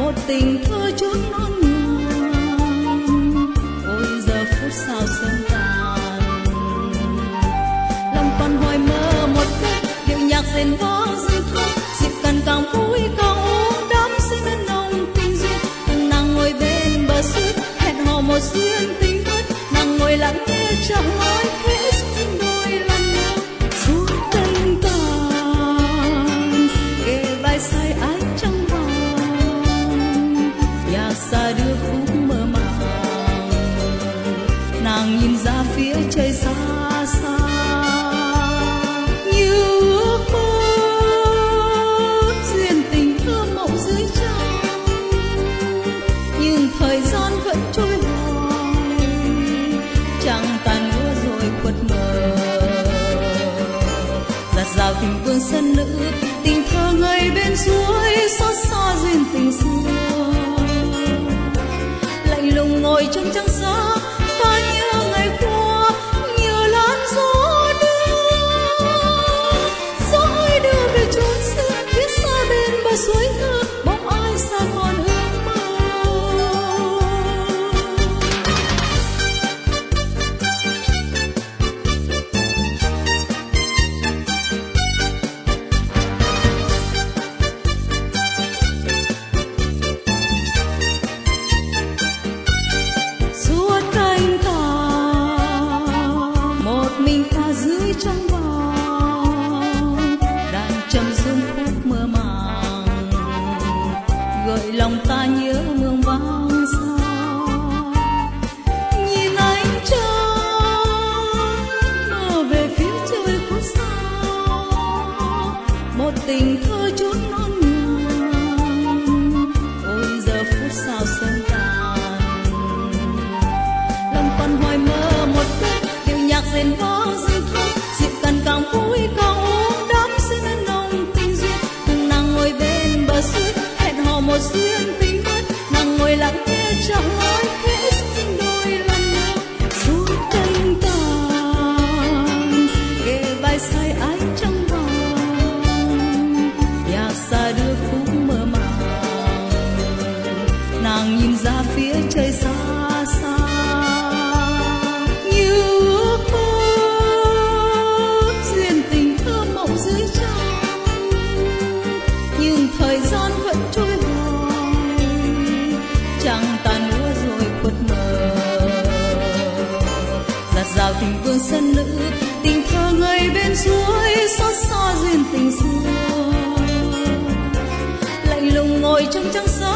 một tình thơ chốn non ngàn. Ôi giờ phút sao sớm tàn, lòng còn hoài mơ một phút điệu nhạc rền vang rơi thắm, dịp cần càng vui càng ôm đắm say men nồng tình duyên. Từng nàng ngồi bên bờ suối hẹn hò một duyên tình mất, nàng ngồi lặng nghe chẳng nói khẽ xin đôi lần nữa. Suốt cánh tàn kề vai say ái trăng vàng, nhạc xa đưa khúc mơ màng, nàng nhìn ra phía trời xa xa như ước mơ duyên tình thơ mộng dưới trăng. Nhưng thời gian vẫn trôi hoài, chẳng tàn úa rồi khuất mờ. Giạt rào tình vương sân nữ, tình thơ ngây bên suối, xót xa duyên tình xưa. Lạnh lùng ngồi trong trăng xa, ta nhớ ngày qua như làn gió đưa. Gió ơi đưa về chốn xưa, phía xa bên bờ suối thơ, bóng ai xa còn ước mơ. Suốt cánh tàn một mình ta dưới trăng vàng, đàn trầm rung khúc mơ màng, gợi lòng ta nhớ mương vang xa. Nhìn ánh trăng mơ về phía trời khúc sao, một tình thơ chốn non ngàn. Ôi giờ phút sao sớm tàn, lòng còn hoài mơ một phút điệu nhạc rền vang rơi thắm, dịp cần càng vui càng ôm đắm say men nồng tình duyên. Từng nàng ngồi bên bờ suối hẹn hò một duyên tình mất, nàng ngồi lặng nghe chẳng nói khẽ xin đôi lần nữa. Suốt cánh tàn kề vai say ái trăng vàng, nhạc xa đưa khúc mơ màng, nàng nhìn ra phía trời xa xa như ước mơ duyên tình thơ mộng dưới trăng. Nhưng thời gian vẫn trôi hoài, chẳng tàn úa rồi khuất mờ. Giạt rào tình vương sân nữ, tình thơ ngây bên suối, xót xa duyên tình xưa. Lạnh lùng ngồi trong trăng xa,